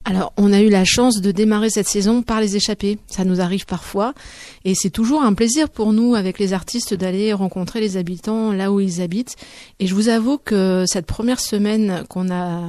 Alors, on a eu la chance de démarrer cette saison par les échappées. Ça nous arrive parfois. Et c'est toujours un plaisir pour nous, avec les artistes, d'aller rencontrer les habitants là où ils habitent. Et je vous avoue que cette première semaine qu'on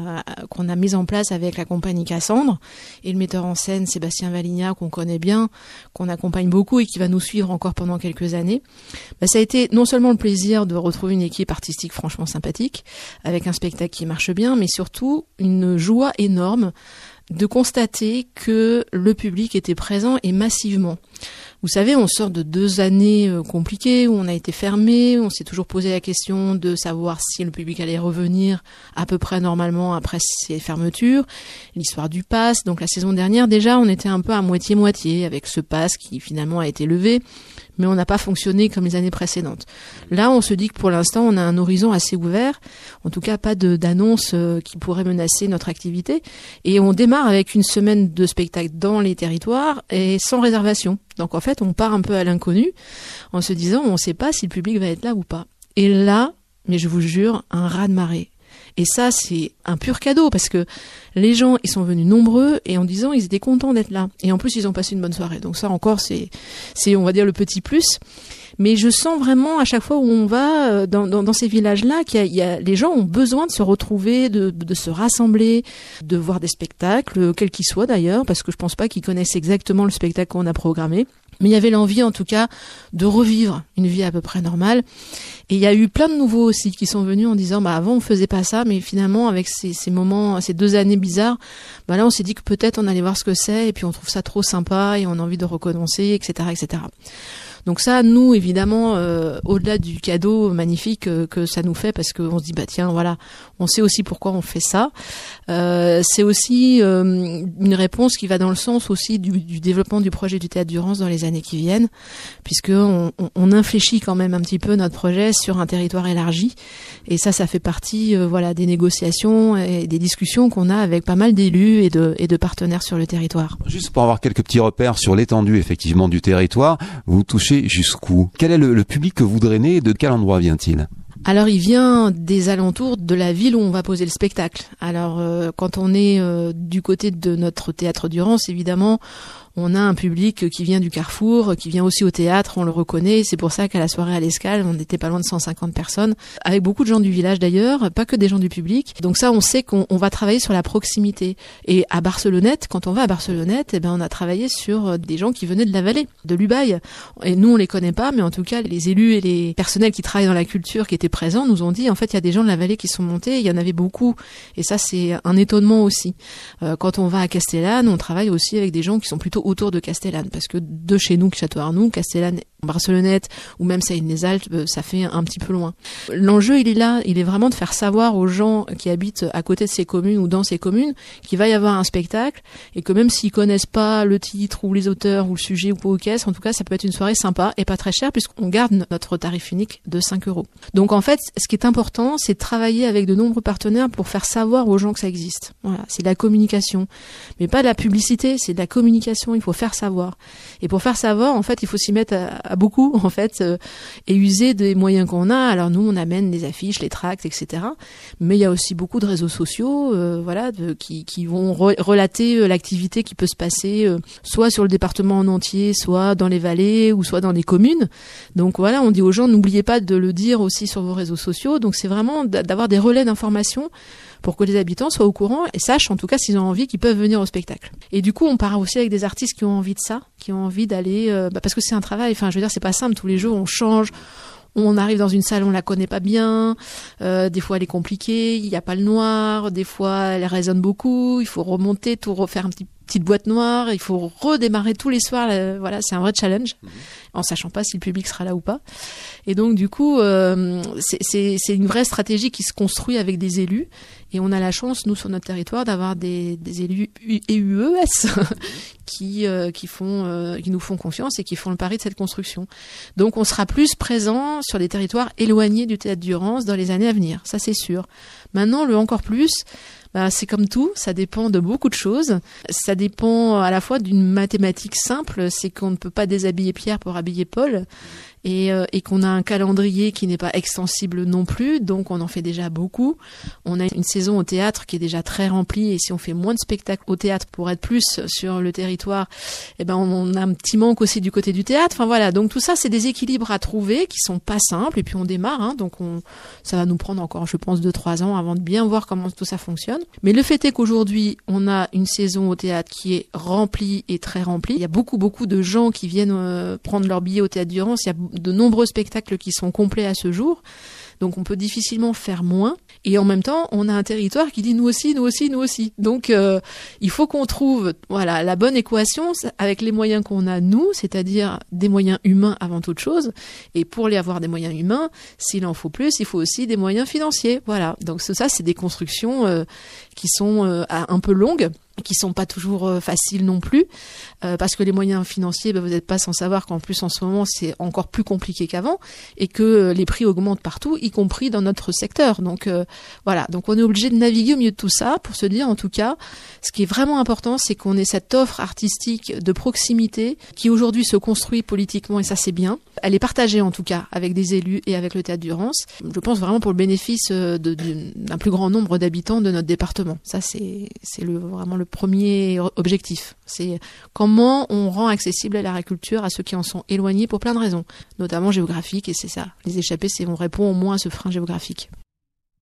a mise en place avec la compagnie Cassandre et le metteur en scène Sébastien Valigna, qu'on connaît bien, qu'on accompagne beaucoup et qui va nous suivre encore pendant quelques années, ça a été non seulement le plaisir de retrouver une équipe artistique franchement sympathique, avec un spectacle qui marche bien, mais surtout une joie énorme de constater que le public était présent et massivement. Vous savez, on sort de 2 années compliquées où on a été fermé, on s'est toujours posé la question de savoir si le public allait revenir à peu près normalement après ces fermetures, l'histoire du pass. Donc la saison dernière, déjà, on était un peu à moitié-moitié avec ce pass qui finalement a été levé, mais on n'a pas fonctionné comme les années précédentes. Là, on se dit que pour l'instant, on a un horizon assez ouvert, en tout cas pas d'annonce qui pourrait menacer notre activité, et on démarre avec une semaine de spectacle dans les territoires et sans réservation. Donc en fait, on part un peu à l'inconnu en se disant on ne sait pas si le public va être là ou pas. Et là, mais je vous jure, un raz-de-marée. Et ça, c'est un pur cadeau parce que les gens, ils sont venus nombreux et en disant ils étaient contents d'être là. Et en plus, ils ont passé une bonne soirée. Donc ça encore, c'est on va dire le petit plus. Mais je sens vraiment à chaque fois où on va dans ces villages-là les gens ont besoin de se retrouver, de se rassembler, de voir des spectacles, quels qu'ils soient d'ailleurs, parce que je pense pas qu'ils connaissent exactement le spectacle qu'on a programmé. Mais il y avait l'envie, en tout cas, de revivre une vie à peu près normale. Et il y a eu plein de nouveaux aussi qui sont venus en disant, avant on faisait pas ça, mais finalement avec ces moments, ces 2 années bizarres, là on s'est dit que peut-être on allait voir ce que c'est, et puis on trouve ça trop sympa et on a envie de recommencer, etc., etc. Donc ça, nous, évidemment, au-delà du cadeau magnifique que ça nous fait, parce qu'on se dit, tiens, voilà, on sait aussi pourquoi on fait ça. C'est aussi une réponse qui va dans le sens aussi du développement du projet du Théâtre d'Urance dans les années qui viennent, puisque on infléchit quand même un petit peu notre projet sur un territoire élargi. Et ça fait partie, des négociations et des discussions qu'on a avec pas mal d'élus et de partenaires sur le territoire. Juste pour avoir quelques petits repères sur l'étendue, effectivement, du territoire, vous touchez jusqu'où? Quel est le public que vous drainez et de quel endroit vient-il? Alors il vient des alentours de la ville où on va poser le spectacle. Alors quand on est du côté de notre Théâtre d'Urance, évidemment, on a un public qui vient du Carrefour, qui vient aussi au théâtre, on le reconnaît. C'est pour ça qu'à la soirée à l'Escale, on n'était pas loin de 150 personnes, avec beaucoup de gens du village d'ailleurs, pas que des gens du public. Donc ça, on sait qu'on va travailler sur la proximité. Et à Barcelonnette, quand on va à Barcelonnette, on a travaillé sur des gens qui venaient de la vallée, de l'Ubaye. Et nous, on les connaît pas, mais en tout cas, les élus et les personnels qui travaillent dans la culture, qui étaient présents, nous ont dit, en fait, il y a des gens de la vallée qui sont montés, il y en avait beaucoup. Et ça, c'est un étonnement aussi. Quand on va à Castellane, on travaille aussi avec des gens qui sont plutôt autour de Castellane, parce que de chez nous, Château-Arnoux, Castellane, Barcelonnette ou même Saïd-les-Alpes, ça fait un petit peu loin. L'enjeu, il est là, il est vraiment de faire savoir aux gens qui habitent à côté de ces communes ou dans ces communes qu'il va y avoir un spectacle et que même s'ils connaissent pas le titre ou les auteurs ou le sujet ou quoi aux caisses, en tout cas, ça peut être une soirée sympa et pas très chère puisqu'on garde notre tarif unique de 5 €. Donc en fait, ce qui est important, c'est de travailler avec de nombreux partenaires pour faire savoir aux gens que ça existe. Voilà, c'est de la communication, mais pas de la publicité, c'est de la communication. Il faut faire savoir. Et pour faire savoir, en fait, il faut s'y mettre à beaucoup, en fait, et user des moyens qu'on a. Alors nous, on amène les affiches, les tracts, etc. Mais il y a aussi beaucoup de réseaux sociaux, qui vont relater l'activité qui peut se passer, soit sur le département en entier, soit dans les vallées, ou soit dans les communes. Donc voilà, on dit aux gens, n'oubliez pas de le dire aussi sur vos réseaux sociaux. Donc c'est vraiment d'avoir des relais d'information pour que les habitants soient au courant et sachent en tout cas s'ils ont envie qu'ils peuvent venir au spectacle. Et du coup, on part aussi avec des artistes qui ont envie de ça, qui ont envie d'aller parce que c'est un travail, je veux dire, c'est pas simple, tous les jours on change. On arrive dans une salle, on la connaît pas bien, des fois elle est compliquée, il n'y a pas le noir, des fois elle résonne beaucoup, il faut remonter, tout refaire petite boîte noire, il faut redémarrer tous les soirs, c'est un vrai challenge, en sachant pas si le public sera là ou pas. Et donc du coup, c'est une vraie stratégie qui se construit avec des élus, et on a la chance, nous, sur notre territoire, d'avoir des élus EUES qui nous font confiance et qui font le pari de cette construction. Donc on sera plus présent sur des territoires éloignés du Théâtre d'Urance dans les années à venir, ça c'est sûr. Maintenant, le encore plus, c'est comme tout, ça dépend de beaucoup de choses. Ça dépend à la fois d'une mathématique simple, c'est qu'on ne peut pas déshabiller Pierre pour habiller Paul. et qu'on a un calendrier qui n'est pas extensible non plus, donc on en fait déjà beaucoup. On a une saison au théâtre qui est déjà très remplie, et si on fait moins de spectacles au théâtre pour être plus sur le territoire, on a un petit manque aussi du côté du théâtre. Enfin voilà, donc tout ça c'est des équilibres à trouver qui sont pas simples, et puis on démarre, donc ça va nous prendre encore, je pense, 2-3 ans avant de bien voir comment tout ça fonctionne. Mais le fait est qu'aujourd'hui on a une saison au théâtre qui est remplie et très remplie. Il y a beaucoup de gens qui viennent prendre leur billet au Théâtre du Rance. Il y a de nombreux spectacles qui sont complets à ce jour. Donc on peut difficilement faire moins. Et en même temps, on a un territoire qui dit nous aussi. Donc il faut qu'on trouve la bonne équation avec les moyens qu'on a nous, c'est-à-dire des moyens humains avant toute chose. Et pour les avoir des moyens humains, s'il en faut plus, il faut aussi des moyens financiers. Voilà. Donc ça, c'est des constructions qui sont un peu longues, qui sont pas toujours faciles non plus, parce que les moyens financiers, vous n'êtes pas sans savoir qu'en plus en ce moment c'est encore plus compliqué qu'avant, et que les prix augmentent partout, y compris dans notre secteur. Donc donc on est obligé de naviguer au milieu de tout ça pour se dire, en tout cas, ce qui est vraiment important, c'est qu'on ait cette offre artistique de proximité qui aujourd'hui se construit politiquement, et ça c'est bien. Elle est partagée en tout cas avec des élus et avec le Théâtre du Rance. Je pense vraiment pour le bénéfice d'un plus grand nombre d'habitants de notre département. Ça c'est vraiment le premier objectif. C'est comment on rend accessible l'agriculture à ceux qui en sont éloignés pour plein de raisons, notamment géographiques, et c'est ça. Les échappées, on répond au moins à ce frein géographique.